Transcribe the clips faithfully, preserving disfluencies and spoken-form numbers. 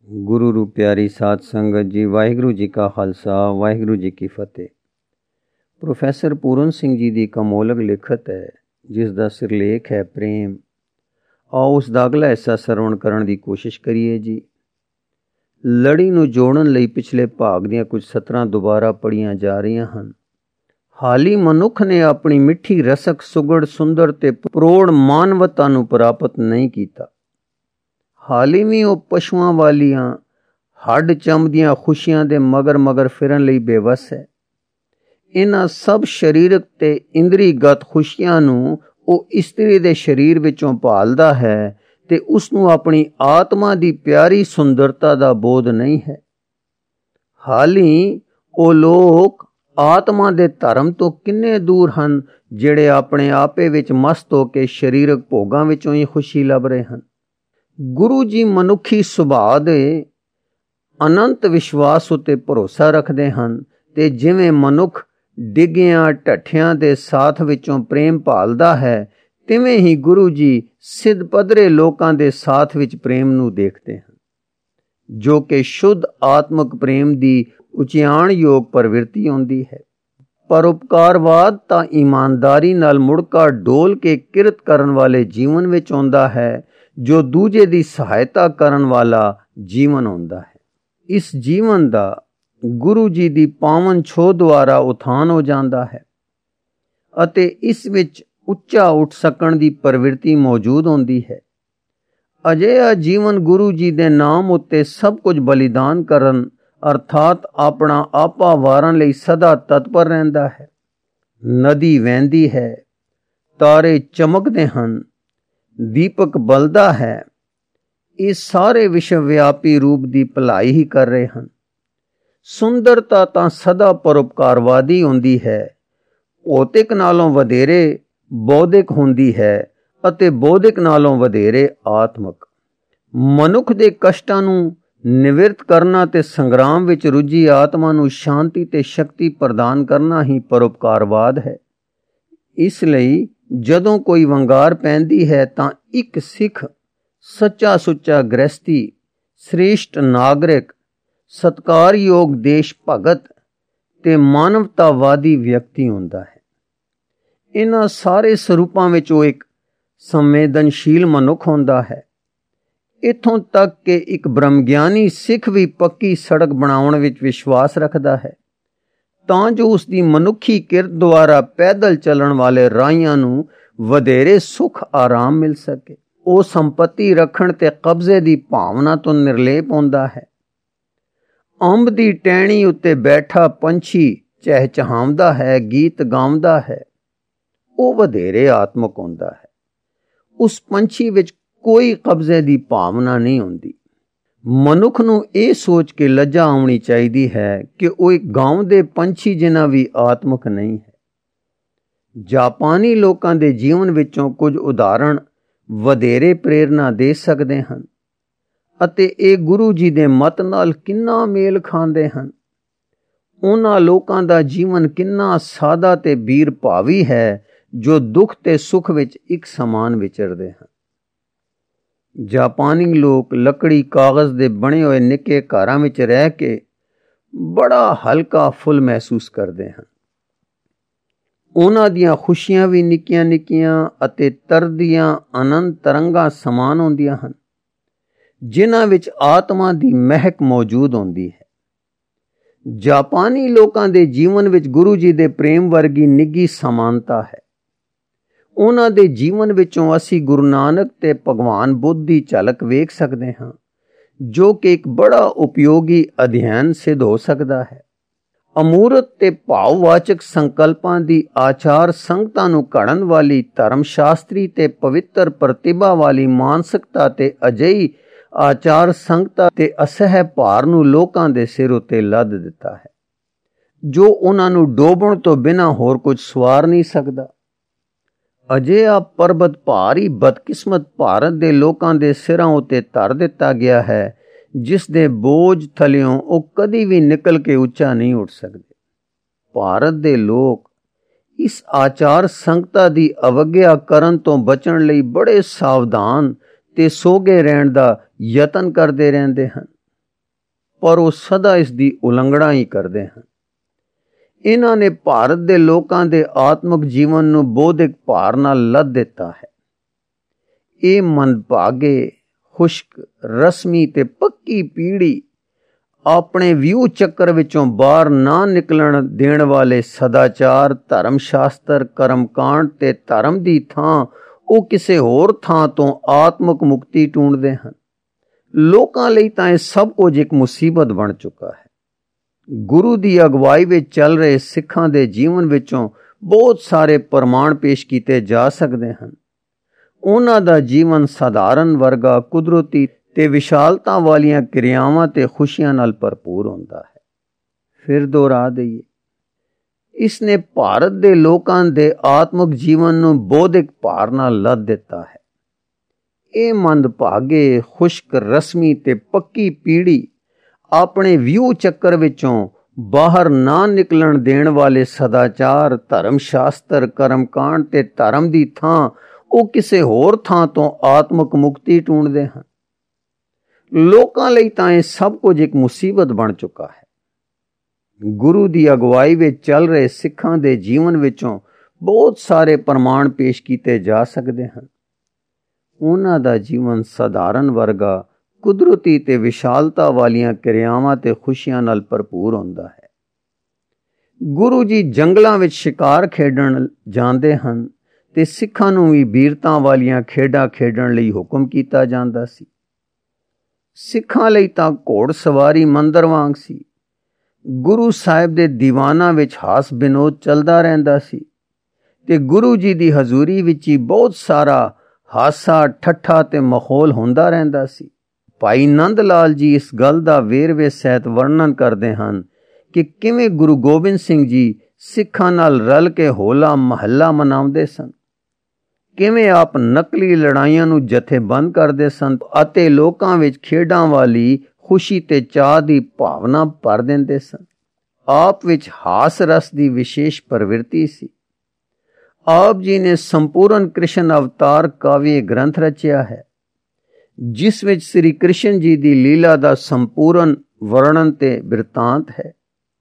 ਗੁਰੂ ਰੂ ਪਿਆਰੀ ਸਾਧ ਸੰਗਤ ਜੀ, ਵਾਹਿਗੁਰੂ ਜੀ ਕਾ ਖਾਲਸਾ, ਵਾਹਿਗੁਰੂ ਜੀ ਕੀ ਫਤਿਹ। ਪ੍ਰੋਫੈਸਰ ਪੂਰਨ ਸਿੰਘ ਜੀ ਦੀ ਇੱਕ ਅਮੋਲਕ ਲਿਖਤ ਹੈ ਜਿਸ ਦਾ ਸਿਰਲੇਖ ਹੈ ਪ੍ਰੇਮ। ਆਓ ਉਸ ਦਾ ਅਗਲਾ ਹਿੱਸਾ ਸਰਵਣ ਕਰਨ ਦੀ ਕੋਸ਼ਿਸ਼ ਕਰੀਏ ਜੀ। ਲੜੀ ਨੂੰ ਜੋੜਨ ਲਈ ਪਿਛਲੇ ਭਾਗ ਦੀਆਂ ਕੁਝ ਸਤਰਾਂ ਦੁਬਾਰਾ ਪੜ੍ਹੀਆਂ ਜਾ ਰਹੀਆਂ ਹਨ। ਹਾਲੀ ਮਨੁੱਖ ਨੇ ਆਪਣੀ ਮਿੱਠੀ ਰਸਕ, ਸੁਗੜ, ਸੁੰਦਰ ਤੇ ਪ੍ਰੋੜ ਮਾਨਵਤਾ ਨੂੰ ਪ੍ਰਾਪਤ ਨਹੀਂ ਕੀਤਾ। ਹਾਲੀ ਵੀ ਉਹ ਪਸ਼ੂਆਂ ਵਾਲੀਆਂ ਹੱਡ ਚੰਮਦੀਆਂ ਖੁਸ਼ੀਆਂ ਦੇ ਮਗਰ ਮਗਰ ਫਿਰਨ ਲਈ ਬੇਵੱਸ ਹੈ। ਇਹਨਾਂ ਸਭ ਸਰੀਰਕ ਤੇ ਇੰਦਰੀਗਤ ਖੁਸ਼ੀਆਂ ਨੂੰ ਉਹ ਇਸਤਰੀ ਦੇ ਸਰੀਰ ਵਿੱਚੋਂ ਭਾਲਦਾ ਹੈ ਤੇ ਉਸ ਨੂੰ ਆਪਣੀ ਆਤਮਾ ਦੀ ਪਿਆਰੀ ਸੁੰਦਰਤਾ ਦਾ ਬੋਧ ਨਹੀਂ ਹੈ। ਹਾਲੀ ਉਹ ਲੋਕ ਆਤਮਾ ਦੇ ਧਰਮ ਤੋਂ ਕਿੰਨੇ ਦੂਰ ਹਨ ਜਿਹੜੇ ਆਪਣੇ ਆਪੇ ਵਿੱਚ ਮਸਤ ਹੋ ਕੇ ਸਰੀਰਕ ਭੋਗਾਂ ਵਿੱਚੋਂ ਹੀ ਖੁਸ਼ੀ ਲੱਭ ਰਹੇ ਹਨ। ਗੁਰੂ ਜੀ ਮਨੁੱਖੀ ਸੁਭਾਅ ਦੇ ਅਨੰਤ ਵਿਸ਼ਵਾਸ ਉੱਤੇ ਭਰੋਸਾ ਰੱਖਦੇ ਹਨ ਤੇ ਜਿਵੇਂ ਮਨੁੱਖ ਡਿੱਗਿਆਂ ਢੱਠਿਆਂ ਦੇ ਸਾਥ ਵਿੱਚੋਂ ਪ੍ਰੇਮ ਭਾਲਦਾ ਹੈ, ਤਿਵੇਂ ਹੀ ਗੁਰੂ ਜੀ ਸਿੱਧ ਪੱਧਰੇ ਲੋਕਾਂ ਦੇ ਸਾਥ ਵਿੱਚ ਪ੍ਰੇਮ ਨੂੰ ਦੇਖਦੇ ਹਨ, ਜੋ ਕਿ ਸ਼ੁੱਧ ਆਤਮਿਕ ਪ੍ਰੇਮ ਦੀ ਉਚਿਆਣਯੋਗ ਪ੍ਰਵਿਰਤੀ ਹੁੰਦੀ ਹੈ। ਪਰਉਪਕਾਰਵਾਦ ਤਾਂ ਇਮਾਨਦਾਰੀ ਨਾਲ ਮੁੜਕਾ ਡੋਲ ਕੇ ਕਿਰਤ ਕਰਨ ਵਾਲੇ ਜੀਵਨ ਵਿੱਚ ਆਉਂਦਾ ਹੈ, ਜੋ ਦੂਜੇ ਦੀ ਸਹਾਇਤਾ ਕਰਨ ਵਾਲਾ ਜੀਵਨ ਹੁੰਦਾ ਹੈ। ਇਸ ਜੀਵਨ ਦਾ ਗੁਰੂ ਜੀ ਦੀ ਪਾਵਨ ਛੋਹ ਦੁਆਰਾ ਉਥਾਨ ਹੋ ਜਾਂਦਾ ਹੈ ਅਤੇ ਇਸ ਵਿੱਚ ਉੱਚਾ ਉੱਠ ਸਕਣ ਦੀ ਪ੍ਰਵਿਰਤੀ ਮੌਜੂਦ ਹੁੰਦੀ ਹੈ। ਅਜਿਹਾ ਜੀਵਨ ਗੁਰੂ ਜੀ ਦੇ ਨਾਮ ਉੱਤੇ ਸਭ ਕੁਝ ਬਲੀਦਾਨ ਕਰਨ ਅਰਥਾਤ ਆਪਣਾ ਆਪਾ ਵਾਰਨ ਲਈ ਸਦਾ ਤਤਪਰ ਰਹਿੰਦਾ ਹੈ। ਨਦੀ ਵਹਿੰਦੀ ਹੈ, ਤਾਰੇ ਚਮਕਦੇ ਹਨ, ਦੀਪਕ ਬਲਦਾ ਹੈ। ਇਹ ਸਾਰੇ ਵਿਸ਼ਵ ਵਿਆਪੀ ਰੂਪ ਦੀ ਭਲਾਈ ਹੀ ਕਰ ਰਹੇ ਹਨ। ਸੁੰਦਰਤਾ ਤਾਂ ਸਦਾ ਪਰਉਪਕਾਰਵਾਦੀ ਹੁੰਦੀ ਹੈ, ਭੌਤਿਕ ਨਾਲੋਂ ਵਧੇਰੇ ਬੌਧਿਕ ਹੁੰਦੀ ਹੈ ਅਤੇ ਬੌਧਿਕ ਨਾਲੋਂ ਵਧੇਰੇ ਆਤਮਿਕ। ਮਨੁੱਖ ਦੇ ਕਸ਼ਟਾਂ ਨੂੰ ਨਿਵਰਤ ਕਰਨਾ ਤੇ ਸੰਗਰਾਮ ਵਿੱਚ ਰੁੱਝੀ ਆਤਮਾ ਨੂੰ ਸ਼ਾਂਤੀ ਤੇ ਸ਼ਕਤੀ ਪ੍ਰਦਾਨ ਕਰਨਾ ਹੀ ਪਰਉਪਕਾਰਵਾਦ ਹੈ। ਇਸ ਲਈ ਜਦੋਂ ਕੋਈ ਵੰਗਾਰ ਪੈਂਦੀ ਹੈ ਤਾਂ ਇੱਕ ਸਿੱਖ ਸੱਚਾ ਸੁੱਚਾ ਗ੍ਰਸਤੀ, ਸ੍ਰੇਸ਼ਟ ਨਾਗਰਿਕ, ਸਤਿਕਾਰਯੋਗ ਦੇਸ਼ ਭਗਤ ਤੇ ਮਾਨਵਤਾਵਾਦੀ ਵਿਅਕਤੀ ਹੁੰਦਾ ਹੈ। ਇਹਨਾਂ ਸਾਰੇ ਸਰੂਪਾਂ ਵਿੱਚ ਉਹ ਇੱਕ ਸੰਵੇਦਨਸ਼ੀਲ ਮਨੁੱਖ ਹੁੰਦਾ ਹੈ। ਇੱਥੋਂ ਤੱਕ ਕਿ ਇੱਕ ਬ੍ਰਹਮ ਗਿਆਨੀ ਸਿੱਖ ਵੀ ਪੱਕੀ ਸੜਕ ਬਣਾਉਣ ਵਿੱਚ ਵਿਸ਼ਵਾਸ ਰੱਖਦਾ ਹੈ ਤਾਂ ਜੋ ਉਸ ਦੀ ਮਨੁੱਖੀ ਕਿਰਤ ਦੁਆਰਾ ਪੈਦਲ ਚੱਲਣ ਵਾਲੇ ਰਾਹੀਆਂ ਨੂੰ ਵਧੇਰੇ ਸੁੱਖ ਆਰਾਮ ਮਿਲ ਸਕੇ। ਉਹ ਸੰਪત્ਤੀ ਰੱਖਣ ਤੇ ਕਬਜ਼ੇ ਦੀ ਭਾਵਨਾ ਤੋਂ ਨਿਰਲੇਪ ਹੁੰਦਾ ਹੈ। ਅੰਬ ਦੀ ਟਹਿਣੀ ਉੱਤੇ ਬੈਠਾ ਪੰਛੀ ਚਹਿਚਹਾਉਂਦਾ ਹੈ, ਗੀਤ ਗਾਉਂਦਾ ਹੈ, ਉਹ ਵਧੇਰੇ ਆਤਮਕ ਹੁੰਦਾ ਹੈ। ਉਸ ਪੰਛੀ ਵਿੱਚ ਕੋਈ ਕਬਜ਼ੇ ਦੀ ਭਾਵਨਾ ਨਹੀਂ ਹੁੰਦੀ। ਮਨੁੱਖ ਨੂੰ ਇਹ ਸੋਚ ਕੇ ਲੱਜਾ ਆਉਣੀ ਚਾਹੀਦੀ ਹੈ ਕਿ ਉਹ ਇੱਕ ਗਾਉਂਦੇ ਪੰਛੀ ਜਿੰਨਾ ਵੀ ਆਤਮਕ ਨਹੀਂ ਹੈ। ਜਾਪਾਨੀ ਲੋਕਾਂ ਦੇ ਜੀਵਨ ਵਿੱਚੋਂ ਕੁਝ ਉਦਾਹਰਣ ਵਧੇਰੇ ਪ੍ਰੇਰਨਾ ਦੇ ਸਕਦੇ ਹਨ ਅਤੇ ਇਹ ਗੁਰੂ ਜੀ ਦੇ ਮਤ ਨਾਲ ਕਿੰਨਾ ਮੇਲ ਖਾਂਦੇ ਹਨ। ਉਹਨਾਂ ਲੋਕਾਂ ਦਾ ਜੀਵਨ ਕਿੰਨਾ ਸਾਦਾ ਤੇ ਬੀਰ ਭਾਵੀ ਹੈ ਜੋ ਦੁੱਖ ਤੇ ਸੁੱਖ ਵਿੱਚ ਇੱਕ ਸਮਾਨ ਵਿਚਰਦੇ ਹਨ। ਜਾਪਾਨੀ ਲੋਕ ਲੱਕੜੀ ਕਾਗਜ਼ ਦੇ ਬਣੇ ਹੋਏ ਨਿੱਕੇ ਘਰਾਂ ਵਿੱਚ ਰਹਿ ਕੇ ਬੜਾ ਹਲਕਾ ਫੁੱਲ ਮਹਿਸੂਸ ਕਰਦੇ ਹਨ। ਉਹਨਾਂ ਦੀਆਂ ਖੁਸ਼ੀਆਂ ਵੀ ਨਿੱਕੀਆਂ ਨਿੱਕੀਆਂ ਅਤੇ ਤਰਦੀਆਂ ਅਨੰਤ ਤਰੰਗਾਂ ਸਮਾਨ ਹੁੰਦੀਆਂ ਹਨ, ਜਿਨ੍ਹਾਂ ਵਿੱਚ ਆਤਮਾ ਦੀ ਮਹਿਕ ਮੌਜੂਦ ਹੁੰਦੀ ਹੈ। ਜਾਪਾਨੀ ਲੋਕਾਂ ਦੇ ਜੀਵਨ ਵਿੱਚ ਗੁਰੂ ਜੀ ਦੇ ਪ੍ਰੇਮ ਵਰਗੀ ਨਿੱਘੀ ਸਮਾਨਤਾ ਹੈ। ਉਹਨਾਂ ਦੇ ਜੀਵਨ ਵਿੱਚੋਂ ਅਸੀਂ ਗੁਰੂ ਨਾਨਕ ਤੇ ਭਗਵਾਨ ਬੁੱਧ ਦੀ ਝਲਕ ਵੇਖ ਸਕਦੇ ਹਾਂ, ਜੋ ਕਿ ਇੱਕ ਬੜਾ ਉਪਯੋਗੀ ਅਧਿਐਨ ਸਿੱਧ ਹੋ ਸਕਦਾ ਹੈ। ਅਮੂਰਤ ਤੇ ਭਾਵਵਾਚਕ ਸੰਕਲਪਾਂ ਦੀ ਆਚਾਰ ਸੰਗਤਾਂ ਨੂੰ ਘੜਨ ਵਾਲੀ ਧਰਮ ਸ਼ਾਸਤਰੀ ਤੇ ਪਵਿੱਤਰ ਪ੍ਰਤਿਭਾ ਵਾਲੀ ਮਾਨਸਿਕਤਾ ਤੇ ਅਜਿਹੀ ਆਚਾਰ ਸੰਗਤਾਂ ਤੇ ਅਸਹਿ ਭਾਰ ਨੂੰ ਲੋਕਾਂ ਦੇ ਸਿਰ ਉੱਤੇ ਲੱਦ ਦਿੱਤਾ ਹੈ, ਜੋ ਉਹਨਾਂ ਨੂੰ ਡੋਬਣ ਤੋਂ ਬਿਨਾਂ ਹੋਰ ਕੁਝ ਸਵਾਰ ਨਹੀਂ ਸਕਦਾ। ਅਜਿਹਾ ਪਰਬਤ ਭਾਰੀ ਬਦਕਿਸਮਤ ਭਾਰਤ ਦੇ ਲੋਕਾਂ ਦੇ ਸਿਰਾਂ ਉੱਤੇ ਧਰ ਦਿੱਤਾ ਗਿਆ ਹੈ, ਜਿਸ ਦੇ ਬੋਝ ਥਲਿਓਂ ਉਹ ਕਦੀ ਵੀ ਨਿਕਲ ਕੇ ਉੱਚਾ ਨਹੀਂ ਉੱਠ ਸਕਦੇ। ਭਾਰਤ ਦੇ ਲੋਕ ਇਸ ਆਚਾਰ ਸੰਗਤਾ ਦੀ ਅਵਗਿਆ ਕਰਨ ਤੋਂ ਬਚਣ ਲਈ ਬੜੇ ਸਾਵਧਾਨ ਤੇ ਸੋਗੇ ਰਹਿਣ ਦਾ ਯਤਨ ਕਰਦੇ ਰਹਿੰਦੇ ਹਨ। ਪਰ ਉਹ ਸਦਾ ਇਸ ਦੀ ਉਲੰਘਣਾ ਹੀ ਕਰਦੇ ਹਨ। ਇਹਨਾਂ ਨੇ ਭਾਰਤ ਦੇ ਲੋਕਾਂ ਦੇ ਆਤਮਿਕ ਜੀਵਨ ਨੂੰ ਬੌਧਿਕ ਭਾਰ ਨਾਲ ਲੱਦ ਦਿੱਤਾ ਹੈ। ਇਹ ਮੰਦਭਾਗੇ, ਖੁਸ਼ਕ, ਰਸਮੀ ਤੇ ਪੱਕੀ ਪੀੜ੍ਹੀ ਆਪਣੇ ਵਿਊ ਚੱਕਰ ਵਿੱਚੋਂ ਬਾਹਰ ਨਾ ਨਿਕਲਣ ਦੇਣ ਵਾਲੇ ਸਦਾਚਾਰ, ਧਰਮ ਸ਼ਾਸਤਰ, ਕਰਮਕਾਂਡ ਤੇ ਧਰਮ ਦੀ ਥਾਂ ਉਹ ਕਿਸੇ ਹੋਰ ਥਾਂ ਤੋਂ ਆਤਮਿਕ ਮੁਕਤੀ ਢੂੰਡਦੇ ਹਨ। ਲੋਕਾਂ ਲਈ ਤਾਂ ਇਹ ਸਭ ਕੁਝ ਇੱਕ ਮੁਸੀਬਤ ਬਣ ਚੁੱਕਾ ਹੈ। ਗੁਰੂ ਦੀ ਅਗਵਾਈ ਵਿੱਚ ਚੱਲ ਰਹੇ ਸਿੱਖਾਂ ਦੇ ਜੀਵਨ ਵਿੱਚੋਂ ਬਹੁਤ ਸਾਰੇ ਪ੍ਰਮਾਣ ਪੇਸ਼ ਕੀਤੇ ਜਾ ਸਕਦੇ ਹਨ। ਉਹਨਾਂ ਦਾ ਜੀਵਨ ਸਧਾਰਨ ਵਰਗਾ, ਕੁਦਰਤੀ ਤੇ ਵਿਸ਼ਾਲਤਾ ਵਾਲੀਆਂ ਕਿਰਿਆਵਾਂ ਤੇ ਖੁਸ਼ੀਆਂ ਨਾਲ ਭਰਪੂਰ ਹੁੰਦਾ ਹੈ। ਫਿਰ ਦੁਹਰਾ ਦਈਏ, ਇਸ ਨੇ ਭਾਰਤ ਦੇ ਲੋਕਾਂ ਦੇ ਆਤਮਿਕ ਜੀਵਨ ਨੂੰ ਬੌਧਿਕ ਭਾਰ ਨਾਲ ਲੱਦ ਦਿੱਤਾ ਹੈ। ਇਹ ਮੰਦਭਾਗੇ, ਖੁਸ਼ਕ, ਰਸਮੀ ਤੇ ਪੱਕੀ ਪੀੜ੍ਹੀ ਆਪਣੇ ਵਿਊ ਚੱਕਰ ਵਿੱਚੋਂ ਬਾਹਰ ਨਾ ਨਿਕਲਣ ਦੇਣ ਵਾਲੇ ਸਦਾਚਾਰ, ਧਰਮ ਸ਼ਾਸਤਰ, ਕਰਮਕਾਂਡ ਤੇ ਧਰਮ ਦੀ ਥਾਂ ਉਹ ਕਿਸੇ ਹੋਰ ਥਾਂ ਤੋਂ ਆਤਮਿਕ ਮੁਕਤੀ ਢੂੰਡਦੇ ਹਨ। ਲੋਕਾਂ ਲਈ ਤਾਂ ਇਹ ਸਭ ਕੁਝ ਇੱਕ ਮੁਸੀਬਤ ਬਣ ਚੁੱਕਾ ਹੈ। ਗੁਰੂ ਦੀ ਅਗਵਾਈ ਵਿੱਚ ਚੱਲ ਰਹੇ ਸਿੱਖਾਂ ਦੇ ਜੀਵਨ ਵਿੱਚੋਂ ਬਹੁਤ ਸਾਰੇ ਪ੍ਰਮਾਣ ਪੇਸ਼ ਕੀਤੇ ਜਾ ਸਕਦੇ ਹਨ। ਉਹਨਾਂ ਦਾ ਜੀਵਨ ਸਧਾਰਨ ਵਰਗਾ, ਕੁਦਰਤੀ ਤੇ ਵਿਸ਼ਾਲਤਾ ਵਾਲੀਆਂ ਕਿਰਿਆਵਾਂ ਤੇ ਖੁਸ਼ੀਆਂ ਨਾਲ ਭਰਪੂਰ ਹੁੰਦਾ ਹੈ। ਗੁਰੂ ਜੀ ਜੰਗਲਾਂ ਵਿੱਚ ਸ਼ਿਕਾਰ ਖੇਡਣ ਜਾਂਦੇ ਹਨ ਤੇ ਸਿੱਖਾਂ ਨੂੰ ਵੀ ਬੀਰਤਾਂ ਵਾਲੀਆਂ ਖੇਡਾਂ ਖੇਡਣ ਲਈ ਹੁਕਮ ਕੀਤਾ ਜਾਂਦਾ ਸੀ। ਸਿੱਖਾਂ ਲਈ ਤਾਂ ਘੋੜ ਸਵਾਰੀ ਮੰਦਰ ਵਾਂਗ ਸੀ। ਗੁਰੂ ਸਾਹਿਬ ਦੇ ਦੀਵਾਨਾਂ ਵਿੱਚ ਹਾਸ ਵਿਨੋਦ ਚੱਲਦਾ ਰਹਿੰਦਾ ਸੀ ਤੇ ਗੁਰੂ ਜੀ ਦੀ ਹਜ਼ੂਰੀ ਵਿੱਚ ਹੀ ਬਹੁਤ ਸਾਰਾ ਹਾਸਾ, ਠੱਠਾ ਤੇ ਮਾਹੌਲ ਹੁੰਦਾ ਰਹਿੰਦਾ ਸੀ। ਭਾਈ ਨੰਦ ਲਾਲ ਜੀ ਇਸ ਗੱਲ ਦਾ ਵੇਰਵੇ ਸਹਿਤ ਵਰਣਨ ਕਰਦੇ ਹਨ ਕਿ ਕਿਵੇਂ ਗੁਰੂ ਗੋਬਿੰਦ ਸਿੰਘ ਜੀ ਸਿੱਖਾਂ ਨਾਲ ਰਲ ਕੇ ਹੋਲਾ ਮਹੱਲਾ ਮਨਾਉਂਦੇ ਸਨ, ਕਿਵੇਂ ਆਪ ਨਕਲੀ ਲੜਾਈਆਂ ਨੂੰ ਜਥੇਬੰਦ ਕਰਦੇ ਸਨ ਅਤੇ ਲੋਕਾਂ ਵਿੱਚ ਖੇਡਾਂ ਵਾਲੀ ਖੁਸ਼ੀ ਤੇ ਚਾਅ ਦੀ ਭਾਵਨਾ ਭਰ ਦਿੰਦੇ ਸਨ। ਆਪ ਵਿੱਚ ਹਾਸ ਰਸ ਦੀ ਵਿਸ਼ੇਸ਼ ਪ੍ਰਵਿਰਤੀ ਸੀ। ਆਪ ਜੀ ਨੇ ਸੰਪੂਰਨ ਕ੍ਰਿਸ਼ਨ ਅਵਤਾਰ ਕਾਵਿ ਗ੍ਰੰਥ ਰਚਿਆ ਹੈ, ਜਿਸ ਵਿੱਚ ਸ੍ਰੀ ਕ੍ਰਿਸ਼ਨ ਜੀ ਦੀ ਲੀਲਾ ਦਾ ਸੰਪੂਰਨ ਵਰਣਨ ਤੇ ਬਿਰਤਾਂਤ ਹੈ।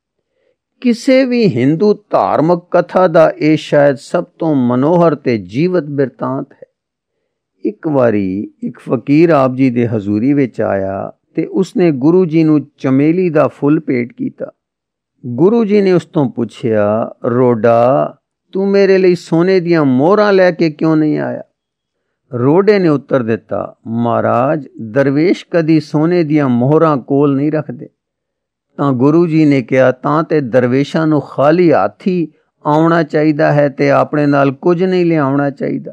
ਕਿਸੇ ਵੀ ਹਿੰਦੂ ਧਾਰਮਿਕ ਕਥਾ ਦਾ ਇਹ ਸ਼ਾਇਦ ਸਭ ਤੋਂ ਮਨੋਹਰ ਤੇ ਜੀਵਤ ਬਿਰਤਾਂਤ ਹੈ। ਇੱਕ ਵਾਰੀ ਇੱਕ ਫਕੀਰ ਆਪ ਜੀ ਦੇ ਹਜ਼ੂਰੀ ਵਿੱਚ ਆਇਆ ਤੇ ਉਸਨੇ ਗੁਰੂ ਜੀ ਨੂੰ ਚਮੇਲੀ ਦਾ ਫੁੱਲ ਭੇਟ ਕੀਤਾ। ਗੁਰੂ ਜੀ ਨੇ ਉਸ ਤੋਂ ਪੁੱਛਿਆ, ਰੋਡਾ, ਤੂੰ ਮੇਰੇ ਲਈ ਸੋਨੇ ਦੀਆਂ ਮੋਹਰਾਂ ਲੈ ਕੇ ਕਿਉਂ ਨਹੀਂ ਆਇਆ? ਰੋਡੇ ਨੇ ਉੱਤਰ ਦਿੱਤਾ, ਮਹਾਰਾਜ, ਦਰਵੇਸ਼ ਕਦੀ ਸੋਨੇ ਦੀਆਂ ਮੋਹਰਾਂ ਕੋਲ ਨਹੀਂ ਰੱਖਦੇ। ਤਾਂ ਗੁਰੂ ਜੀ ਨੇ ਕਿਹਾ, ਤਾਂ ਤੇ ਦਰਵੇਸ਼ਾਂ ਨੂੰ ਖਾਲੀ ਹੱਥ ਹੀ ਆਉਣਾ ਚਾਹੀਦਾ ਹੈ ਤੇ ਆਪਣੇ ਨਾਲ ਕੁਝ ਨਹੀਂ ਲਿਆਉਣਾ ਚਾਹੀਦਾ।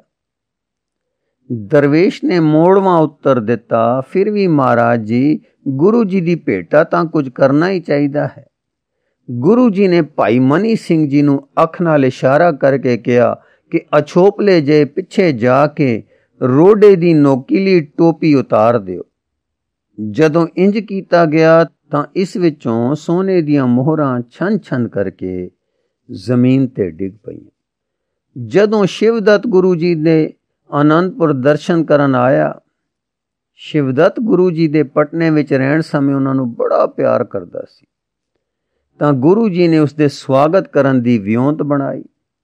ਦਰਵੇਸ਼ ਨੇ ਮੋੜਵਾਂ ਉੱਤਰ ਦਿੱਤਾ, ਫਿਰ ਵੀ ਮਹਾਰਾਜ ਜੀ, ਗੁਰੂ ਜੀ ਦੀ ਭੇਟਾ ਤਾਂ ਕੁਝ ਕਰਨਾ ਹੀ ਚਾਹੀਦਾ ਹੈ। ਗੁਰੂ ਜੀ ਨੇ ਭਾਈ ਮਨੀ ਸਿੰਘ ਜੀ ਨੂੰ ਅੱਖ ਨਾਲ ਇਸ਼ਾਰਾ ਕਰਕੇ ਕਿਹਾ ਕਿ ਅਛੋਪਲੇ ਜੇ ਪਿੱਛੇ ਜਾ ਕੇ ਰੋਡੇ ਦੀ ਨੋਕੀਲੀ ਟੋਪੀ ਉਤਾਰ ਦਿਓ। ਜਦੋਂ ਇੰਜ ਕੀਤਾ ਗਿਆ ਤਾਂ ਇਸ ਵਿੱਚੋਂ ਸੋਨੇ ਦੀਆਂ ਮੋਹਰਾਂ ਛਨ ਛਨ ਕਰਕੇ ਜ਼ਮੀਨ ਤੇ ਡਿੱਗ ਪਈਆਂ। ਜਦੋਂ ਸ਼ਿਵਦੱਤ ਗੁਰੂ ਜੀ ਦੇ ਆਨੰਦਪੁਰ ਦਰਸ਼ਨ ਕਰਨ ਆਇਆ, ਸ਼ਿਵਦੱਤ ਗੁਰੂ ਜੀ ਦੇ ਪਟਨੇ ਵਿੱਚ ਰਹਿਣ ਸਮੇਂ ਉਹਨਾਂ ਨੂੰ ਬੜਾ ਪਿਆਰ ਕਰਦਾ ਸੀ, ਤਾਂ ਗੁਰੂ ਜੀ ਨੇ ਉਸਦੇ ਸਵਾਗਤ ਕਰਨ ਦੀ ਵਿਉਂਤ ਬਣਾਈ।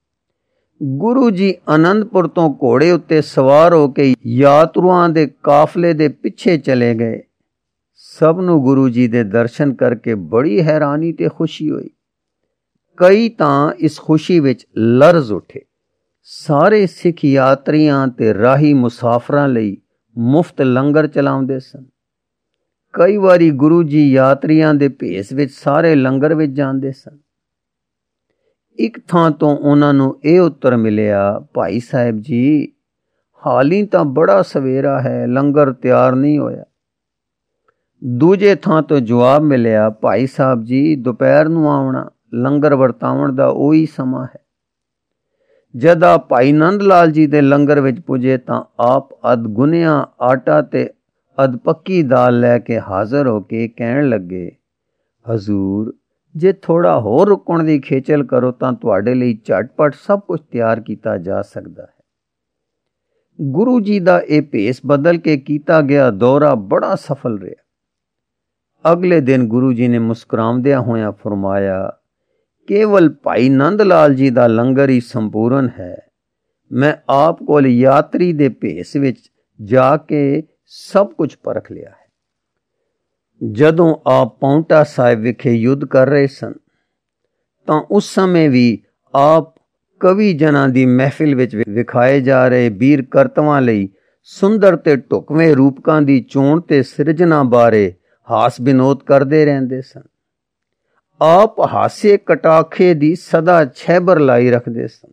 ਗੁਰੂ ਜੀ ਆਨੰਦਪੁਰ ਤੋਂ ਘੋੜੇ ਉੱਤੇ ਸਵਾਰ ਹੋ ਕੇ ਯਾਤਰੂਆਂ ਦੇ ਕਾਫਲੇ ਦੇ ਪਿੱਛੇ ਚਲੇ ਗਏ। ਸਭ ਨੂੰ ਗੁਰੂ ਜੀ ਦੇ ਦਰਸ਼ਨ ਕਰਕੇ ਬੜੀ ਹੈਰਾਨੀ ਤੇ ਖੁਸ਼ੀ ਹੋਈ। ਕਈ ਤਾਂ ਇਸ ਖੁਸ਼ੀ ਵਿੱਚ ਲਰਜ਼ ਉੱਠੇ। ਸਾਰੇ ਸਿੱਖ ਯਾਤਰੀਆਂ ਤੇ ਰਾਹੀ ਮੁਸਾਫਰਾਂ ਲਈ ਮੁਫਤ ਲੰਗਰ ਚਲਾਉਂਦੇ ਸਨ। ਕਈ ਵਾਰੀ ਗੁਰੂ ਜੀ ਯਾਤਰੀਆਂ ਦੇ ਭੇਸ ਵਿੱਚ ਸਾਰੇ ਲੰਗਰ ਵਿੱਚ ਜਾਂਦੇ ਸਨ। ਇੱਕ ਥਾਂ ਤੋਂ ਉਹਨਾਂ ਨੂੰ ਇਹ ਉੱਤਰ ਮਿਲਿਆ, ਭਾਈ ਸਾਹਿਬ ਜੀ, ਹਾਲੀ ਤਾਂ ਬੜਾ ਸਵੇਰਾ ਹੈ, ਲੰਗਰ ਤਿਆਰ ਨਹੀਂ ਹੋਇਆ। ਦੂਜੇ ਥਾਂ ਤੋਂ ਜਵਾਬ ਮਿਲਿਆ, ਭਾਈ ਸਾਹਿਬ ਜੀ, ਦੁਪਹਿਰ ਨੂੰ ਆਉਣਾ, ਲੰਗਰ ਵਰਤਾਉਣ ਦਾ ਉਹੀ ਸਮਾਂ ਹੈ। ਜਦ ਆਪ ਭਾਈ ਨੰਦ ਲਾਲ ਜੀ ਦੇ ਲੰਗਰ ਵਿੱਚ ਪੁੱਜੇ ਤਾਂ ਆਪ ਅਧ ਗੁੰਨਿਆ ਆਟਾ ਤੇ ਅਧ ਪੱਕੀ ਦਾਲ ਲੈ ਕੇ ਹਾਜ਼ਰ ਹੋ ਕੇ ਕਹਿਣ ਲੱਗੇ, ਹਜ਼ੂਰ, ਜੇ ਥੋੜਾ ਹੋਰ ਰੁਕਣ ਦੀ ਖੇਚਲ ਕਰੋ ਤਾਂ ਤੁਹਾਡੇ ਲਈ ਝਟਪਟ ਸਭ ਕੁਝ ਤਿਆਰ ਕੀਤਾ ਜਾ ਸਕਦਾ ਹੈ। ਗੁਰੂ ਜੀ ਦਾ ਇਹ ਭੇਸ ਬਦਲ ਕੇ ਕੀਤਾ ਗਿਆ ਦੌਰਾ ਬੜਾ ਸਫਲ ਰਿਹਾ। ਅਗਲੇ ਦਿਨ ਗੁਰੂ ਜੀ ਨੇ ਮੁਸਕਰਾਉਂਦਿਆਂ ਹੋਇਆਂ ਫਰਮਾਇਆ, ਕੇਵਲ ਭਾਈ ਨੰਦ ਲਾਲ ਜੀ ਦਾ ਲੰਗਰ ਹੀ ਸੰਪੂਰਨ ਹੈ। ਮੈਂ ਆਪ ਕੋਲ ਯਾਤਰੀ ਦੇ ਭੇਸ ਵਿੱਚ ਜਾ ਕੇ ਸਭ ਕੁਝ ਪਰਖ ਲਿਆ ਹੈ। ਜਦੋਂ ਆਪ ਪਾਉਂਟਾ ਸਾਹਿਬ ਵਿਖੇ ਯੁੱਧ ਕਰ ਰਹੇ ਸਨ ਤਾਂ ਉਸ ਸਮੇਂ ਵੀ ਆਪ ਕਵੀ ਜਨਾਂ ਦੀ ਮਹਿਫਿਲ ਵਿੱਚ ਵਿਖਾਏ ਜਾ ਰਹੇ ਬੀਰ ਕਰਤਵਾਂ ਲਈ ਸੁੰਦਰ ਤੇ ਢੁਕਵੇਂ ਰੂਪਕਾਂ ਦੀ ਚੋਣ ਤੇ ਸਿਰਜਣਾ ਬਾਰੇ ਹਾਸ ਵਿਨੋਦ ਕਰਦੇ ਰਹਿੰਦੇ ਸਨ। ਆਪ ਹਾਸੇ ਕਟਾਖੇ ਦੀ ਸਦਾ ਛਹਿਬਰ ਲਾਈ ਰੱਖਦੇ ਸਨ।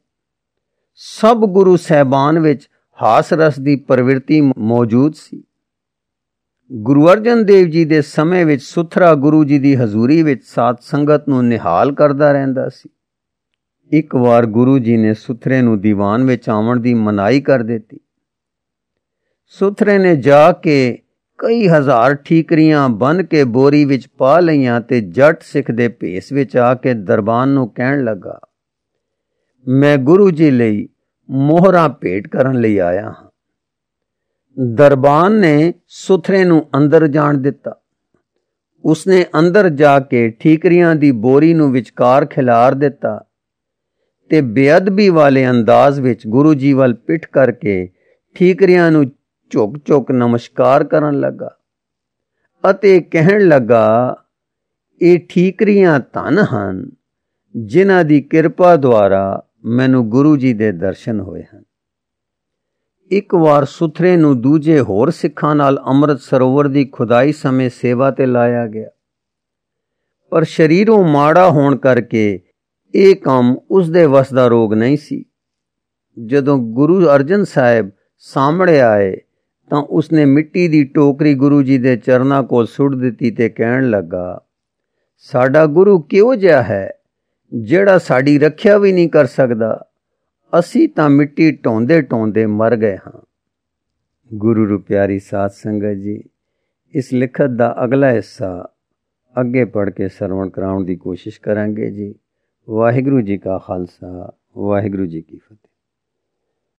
ਸਭ ਗੁਰੂ ਸਾਹਿਬਾਨ ਵਿੱਚ ਹਾਸ ਰਸ ਦੀ ਪ੍ਰਵਿਰਤੀ ਮੌਜੂਦ ਸੀ। ਗੁਰੂ ਅਰਜਨ ਦੇਵ ਜੀ ਦੇ ਸਮੇਂ ਵਿੱਚ ਸੁਥਰਾ ਗੁਰੂ ਜੀ ਦੀ ਹਜ਼ੂਰੀ ਵਿੱਚ ਸਾਧ ਸੰਗਤ ਨੂੰ ਨਿਹਾਲ ਕਰਦਾ ਰਹਿੰਦਾ ਸੀ। ਇੱਕ ਵਾਰ ਗੁਰੂ ਜੀ ਨੇ ਸੁਥਰੇ ਨੂੰ ਦੀਵਾਨ ਵਿੱਚ ਆਉਣ ਦੀ ਮਨਾਹੀ ਕਰ ਦਿੱਤੀ। ਸੁਥਰੇ ਨੇ ਜਾ ਕੇ ਕਈ ਹਜ਼ਾਰ ਠੀਕਰੀਆਂ ਬੰਨ ਕੇ ਬੋਰੀ ਵਿੱਚ ਪਾ ਲਈਆਂ ਤੇ ਜੱਟ ਸਿੱਖ ਦੇ ਭੇਸ ਵਿੱਚ ਆ ਕੇ ਦਰਬਾਨ ਨੂੰ ਕਹਿਣ ਲੱਗਾ, ਮੈਂ ਗੁਰੂ ਜੀ ਲਈ ਮੋਹਰਾਂ ਭੇਟ ਕਰਨ ਲਈ ਆਇਆ ਹਾਂ। ਦਰਬਾਨ ਨੇ ਸੁਥਰੇ ਨੂੰ ਅੰਦਰ ਜਾਣ ਦਿੱਤਾ। ਉਸਨੇ ਅੰਦਰ ਜਾ ਕੇ ਠੀਕਰੀਆਂ ਦੀ ਬੋਰੀ ਨੂੰ ਵਿਚਕਾਰ ਖਿਲਾਰ ਦਿੱਤਾ ਤੇ ਬੇਅਦਬੀ ਵਾਲੇ ਅੰਦਾਜ਼ ਵਿੱਚ ਗੁਰੂ ਜੀ ਵੱਲ ਪਿੱਠ ਕਰਕੇ ਠੀਕਰੀਆਂ ਨੂੰ ਝੁਕ ਝੁਕ ਨਮਸਕਾਰ ਕਰਨ ਲੱਗਾ ਅਤੇ ਕਹਿਣ ਲੱਗਾ, ਇਹ ਠੀਕਰੀਆਂ ਧਨ ਹਨ ਜਿਨ੍ਹਾਂ ਦੀ ਕਿਰਪਾ ਦੁਆਰਾ ਮੈਨੂੰ ਗੁਰੂ ਜੀ ਦੇ ਦਰਸ਼ਨ ਹੋਏ ਹਨ। ਇੱਕ ਵਾਰ ਸੁਥਰੇ ਨੂੰ ਦੂਜੇ ਹੋਰ ਸਿੱਖਾਂ ਨਾਲ ਅੰਮ੍ਰਿਤ ਸਰੋਵਰ ਦੀ ਖੁਦਾਈ ਸਮੇਂ ਸੇਵਾ ਤੇ ਲਾਇਆ ਗਿਆ, ਪਰ ਸਰੀਰੋਂ ਮਾੜਾ ਹੋਣ ਕਰਕੇ ਇਹ ਕੰਮ ਉਸ ਦੇ ਵੱਸ ਦਾ ਰੋਗ ਨਹੀਂ ਸੀ। ਜਦੋਂ ਗੁਰੂ ਅਰਜਨ ਸਾਹਿਬ ਸਾਹਮਣੇ ਆਏ ਤਾਂ ਉਸਨੇ ਮਿੱਟੀ ਦੀ ਟੋਕਰੀ ਗੁਰੂ ਜੀ ਦੇ ਚਰਨਾਂ ਕੋਲ ਸੁੱਟ ਦਿੱਤੀ ਤੇ ਕਹਿਣ ਲੱਗਾ, ਸਾਡਾ ਗੁਰੂ ਕਿਹੋ ਜਿਹਾ ਹੈ ਜਿਹੜਾ ਸਾਡੀ ਰੱਖਿਆ ਵੀ ਨਹੀਂ ਕਰ ਸਕਦਾ। ਅਸੀਂ ਤਾਂ ਮਿੱਟੀ ਢੋਂਦੇ ਢੋਂਦੇ ਮਰ ਗਏ ਹਾਂ। ਗੁਰੂ ਰੂ ਪਿਆਰੀ ਸਾਧ ਸੰਗਤ ਜੀ, ਇਸ ਲਿਖਤ ਦਾ ਅਗਲਾ ਹਿੱਸਾ ਅੱਗੇ ਪੜ੍ਹ ਕੇ ਸਰਵਣ ਕਰਾਉਣ ਦੀ ਕੋਸ਼ਿਸ਼ ਕਰਾਂਗੇ ਜੀ। ਵਾਹਿਗੁਰੂ ਜੀ ਕਾ ਖਾਲਸਾ, ਵਾਹਿਗੁਰੂ ਜੀ ਕੀ ਫਤਿਹ।